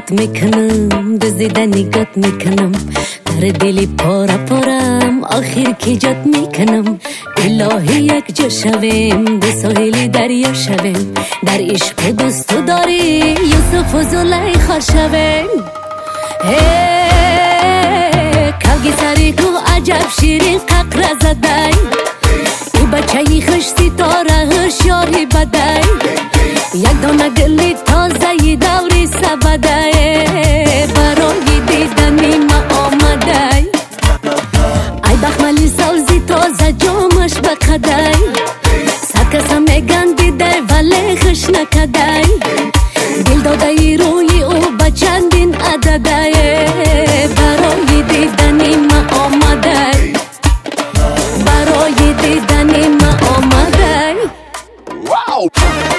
نگات میکنم دزدیده نگات میکنم در دلی پارا پارم آخر کی جات میکنم الهی یک جا شویم ده ساحلی دریا شویم در عشق دوست تو داری یوسف و زلیخا شویم کلگی سری کو عجب شیرین ققر زدای ای بچه خشتی تاره هشیاری بدای یک دانه گلی تازه دوری سبده برای دیدنی ما آمده ای بخملی سوزی تازه جامش بقده صد کسا میگن دیده ولی خش نکده دل داده ای روی او بچندین عدده برای دیدنی ما آمده برای دیدنی ما آمده واو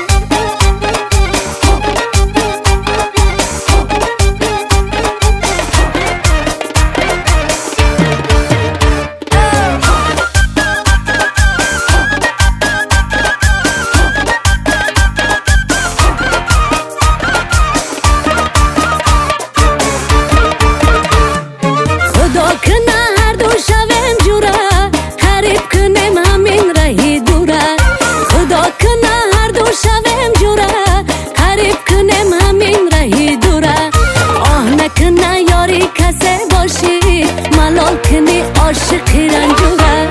عاشقی رنجوره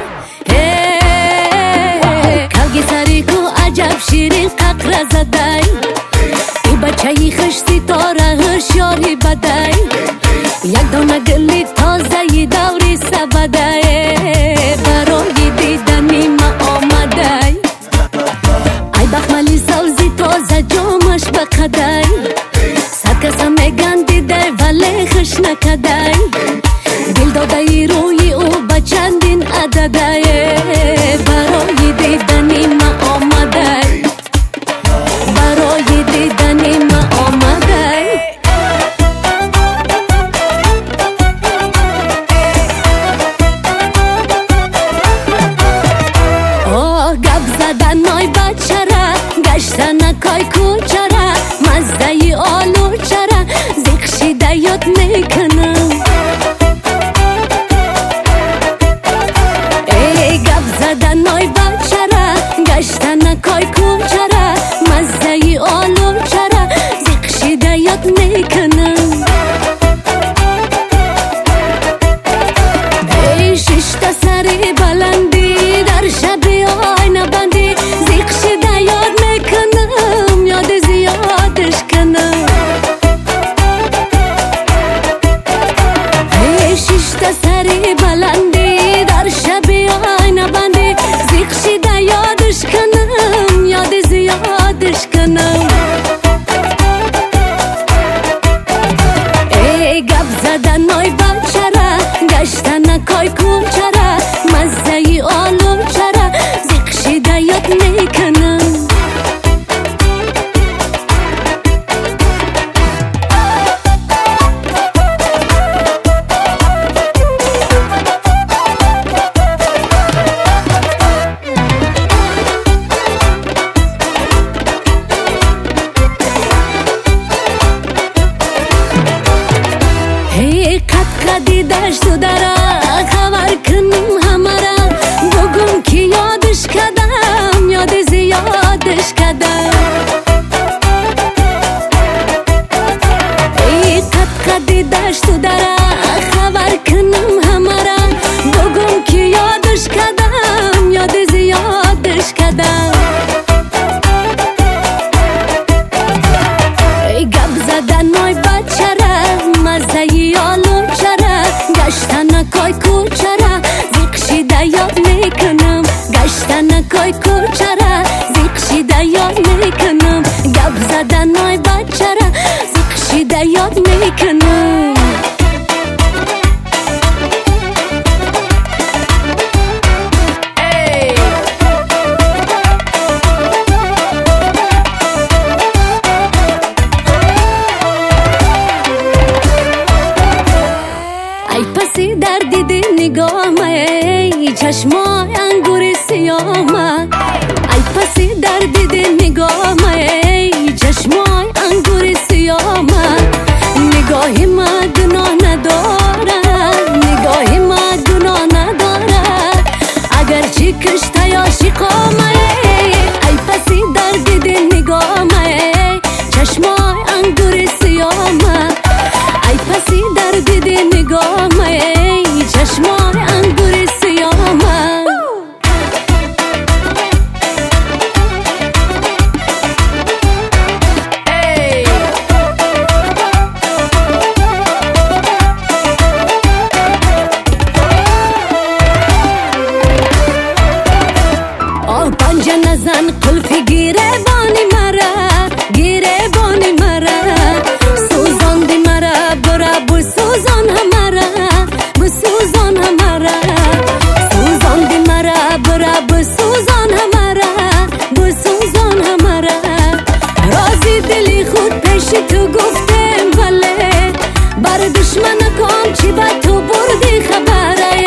کلگی سری کو عجب شیرین ققر زدای ای بچه خشتی تاره هشیاری بدای یک دانه گلی تازه دوری سبده برای دیدنی ما آمده ای بخملی سوزی تازه جامش بقده صد کسا میگن دیده ولی خش نکده دل داده ای روی او بچندین عدده برای دیدنی ما آمده برای دیدنی ما آمده گپ زدن نای بچه را گشتن نکای کوچه را مزده ای آلو چرا زیخشیده یاد میکنم زدن نای بچه را گشتن نکای کوچه را مزده ای آلو چرا زیخشیده یاد میکنم ای ششتا سری بلندی در شبی آینه بندی زیخشیده یاد میکنم یاد زیادش کنم ای ششتا سری بلندی در شبی آینه بندی زیخشیده یادش کنم یاد زیادش کنم ای گپ زدن نای بچه را گشتن نکای کوچه را مزده ای آلو چرا زیخشیده یاد میکنم دیدش تو داره خبر کنم همه را بگم که یادش کدم یاد زیادش کدم ای قد دیدش تو داره خبر کنم همه را بگم که یادش کدم یاد زیادش کدم ای گپ زدن نای بچه را مزده ای آلو چرا گشتن نکای کوچه را زیخشیده یاد میکنم گشتن نکای کوچه را زیخشیده یاد میکنم گپ زدن نای بچه را زیخشیده یاد میکنم ای پسی در دیدی نگامه چشمای انگور سیامه ای پسی در دیدی نگامه چشمای انگور سیامه چشمای انگور سیامه پنجه نزن قلفی گیره بانی مرا گیره بانی مرا سوزان دی مرا برا بو سوزان همارا بو سوزان همارا سوزان دی مرا برا بو سوزان همارا بو سوزان همارا رازی دلی خود پیش تو گفتم ولی بر دشمن کن چی با تو بردی خبره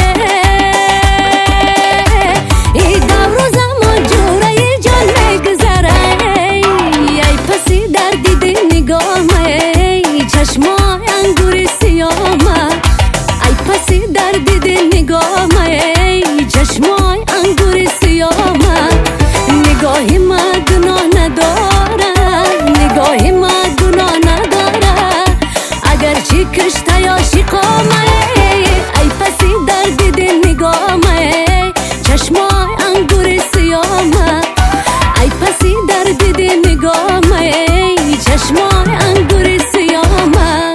ای دور زمان جوره جان میگذره ای پسی در دیده نگامه چشمای انگور سیامه ای پسی در دیده نگامه چشمای انگور سیامه نگاهی ما گناه نداره نگاهی ما گناه نداره اگرچه کشته یا شقامه ای پسی در دیده نگامه چشمای انگور سیامه ای پسی در دیده نگامه چشمای انگور سیامه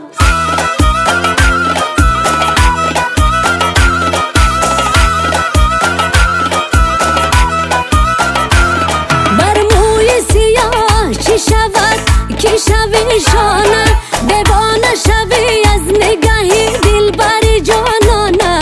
بر موی سیاه چی شود کی شوی شانه دیوانه شوی از نگاهی دل بری جانانه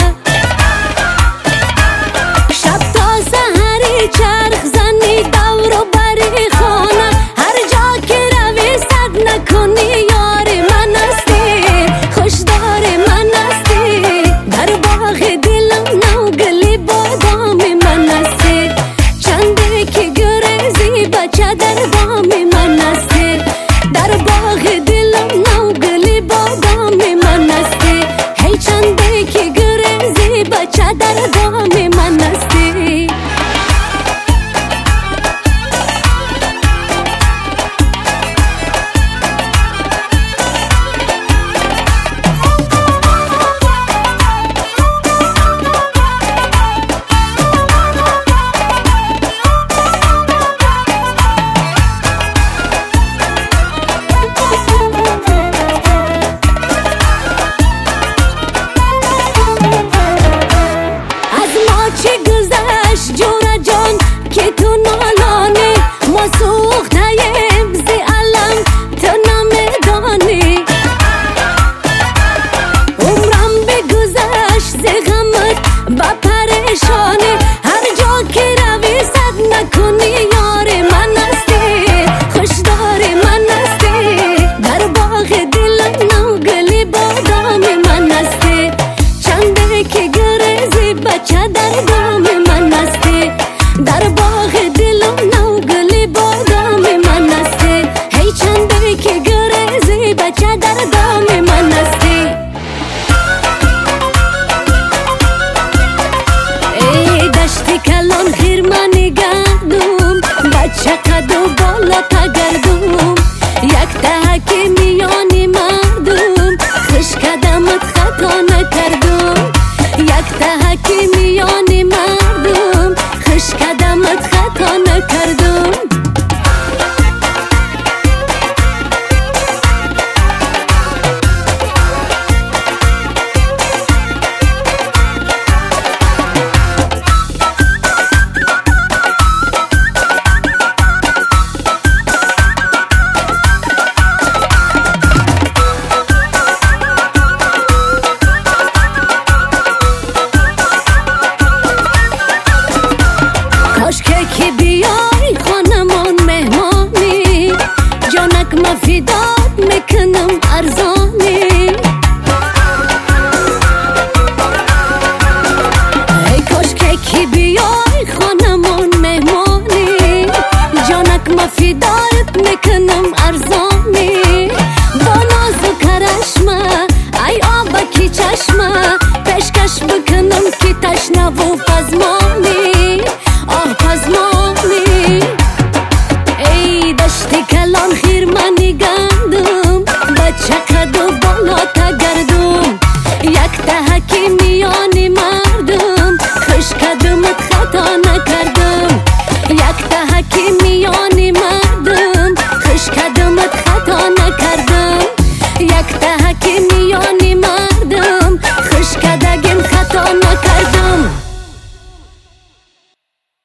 شب تا سحری چرخ زنی دور و بری خانه هر جا که روی صد نکنی یار من استی خوشدار من استی در باغ دلم نوگلی بادام من استی چنده که گریزی بچه در دام من استی در باغ دلم نوگلی بادام من استی هی چنده که گریزی بچه در دام من استی جورا جان که تو نالانی ما سوختیم زی علم تو نمیدانی عمرم بگذشت زی غمت با پریشانی هر جا که روی صد نکنی یار من استی خوشدار من استی در باغ دلم نوگلی بادام من استی چنده که گریزی بچه در دام من استی در باغ دلم نوگلی بادام من استی هی چنده که گریزی بچه در دام من استی ای دشتی کلان خیرمانی گردم بچه قد و بالا تا گردم یک تحکی